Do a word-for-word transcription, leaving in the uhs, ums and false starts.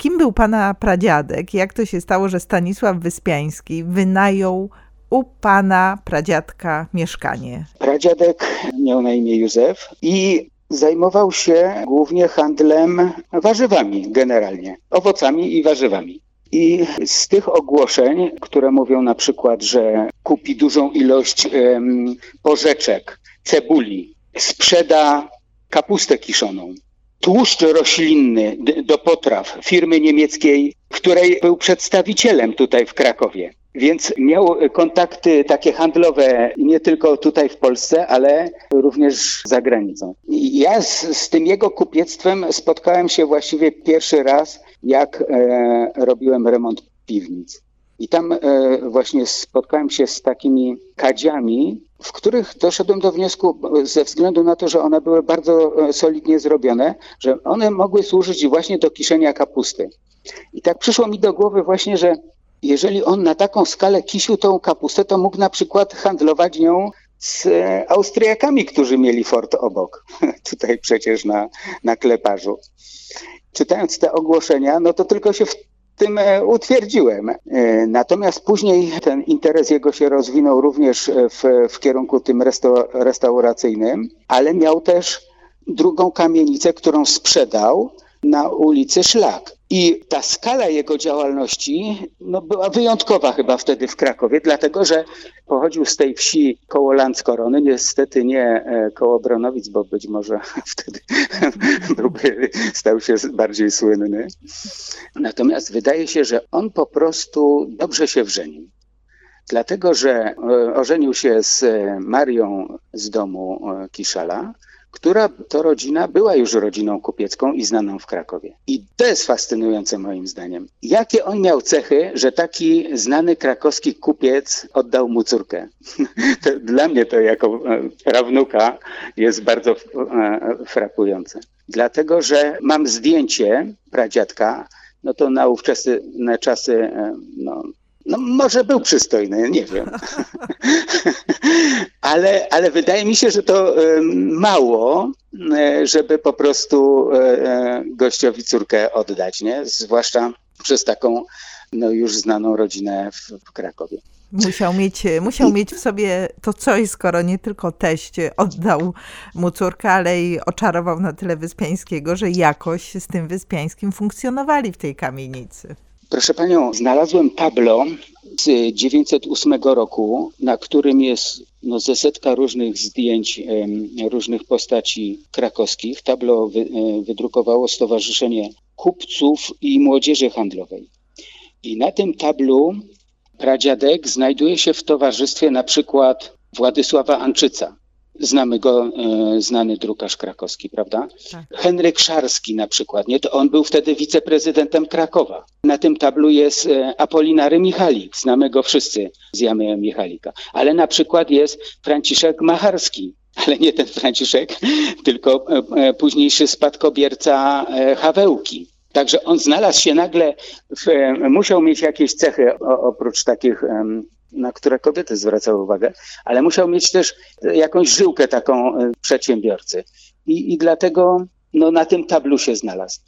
Kim był pana pradziadek? Jak to się stało, że Stanisław Wyspiański wynajął u pana pradziadka mieszkanie? Pradziadek miał na imię Józef i zajmował się głównie handlem warzywami generalnie, owocami i warzywami. I z tych ogłoszeń, które mówią na przykład, że kupi dużą ilość um, porzeczek, cebuli, sprzeda kapustę kiszoną, tłuszcz roślinny d- do potraw firmy niemieckiej, której był przedstawicielem tutaj w Krakowie. Więc miał kontakty takie handlowe nie tylko tutaj w Polsce, ale również za granicą. I ja z, z tym jego kupiectwem spotkałem się właściwie pierwszy raz, jak e, robiłem remont piwnic. I tam e, właśnie spotkałem się z takimi kadziami, w których doszedłem do wniosku, ze względu na to, że one były bardzo solidnie zrobione, że one mogły służyć właśnie do kiszenia kapusty. I tak przyszło mi do głowy właśnie, że jeżeli on na taką skalę kisił tą kapustę, to mógł na przykład handlować nią z Austriakami, którzy mieli fort obok, tutaj przecież na, na Kleparzu. Czytając te ogłoszenia, no to tylko się w tym utwierdziłem. Natomiast później ten interes jego się rozwinął również w, w kierunku tym resta- restauracyjnym, ale miał też drugą kamienicę, którą sprzedał na ulicy Szlak. I ta skala jego działalności no, była wyjątkowa chyba wtedy w Krakowie, dlatego że pochodził z tej wsi koło Landskorony, niestety nie e, koło Bronowic, bo być może wtedy byłby, stał się bardziej słynny. Natomiast wydaje się, że on po prostu dobrze się wżenił. Dlatego, że e, ożenił się z Marią z domu e, Kiszala, która to rodzina była już rodziną kupiecką i znaną w Krakowie. I to jest fascynujące moim zdaniem. Jakie on miał cechy, że taki znany krakowski kupiec oddał mu córkę? To dla mnie to jako prawnuka jest bardzo frapujące. Dlatego, że mam zdjęcie pradziadka, no to na ówczesne czasy, no, No może był przystojny, nie wiem. ale, ale wydaje mi się, że to mało, żeby po prostu gościowi córkę oddać, nie? Zwłaszcza przez taką no, już znaną rodzinę w, w Krakowie. Musiał mieć, musiał mieć w sobie to coś, skoro nie tylko teść oddał mu córkę, ale i oczarował na tyle Wyspiańskiego, że jakoś z tym Wyspiańskim funkcjonowali w tej kamienicy. Proszę panią, znalazłem tablo z dziewięćset ósmego roku, na którym jest no, ze setka różnych zdjęć e, różnych postaci krakowskich. Tablo wy, e, wydrukowało Stowarzyszenie Kupców i Młodzieży Handlowej. I na tym tablu pradziadek znajduje się w towarzystwie na przykład Władysława Anczyca. Znamy go, e, znany drukarz krakowski, prawda? Tak. Henryk Szarski na przykład, nie? To on był wtedy wiceprezydentem Krakowa. Na tym tablu jest e, Apolinary Michalik, znamy go wszyscy z Jamy Michalika. Ale na przykład jest Franciszek Macharski, ale nie ten Franciszek, tylko e, e, późniejszy spadkobierca e, Hawełki. Także on znalazł się nagle, w, e, musiał mieć jakieś cechy o, oprócz takich... E, na które kobiety zwracały uwagę, ale musiał mieć też jakąś żyłkę taką przedsiębiorcy. I, i dlatego no, na tym tablu się znalazł.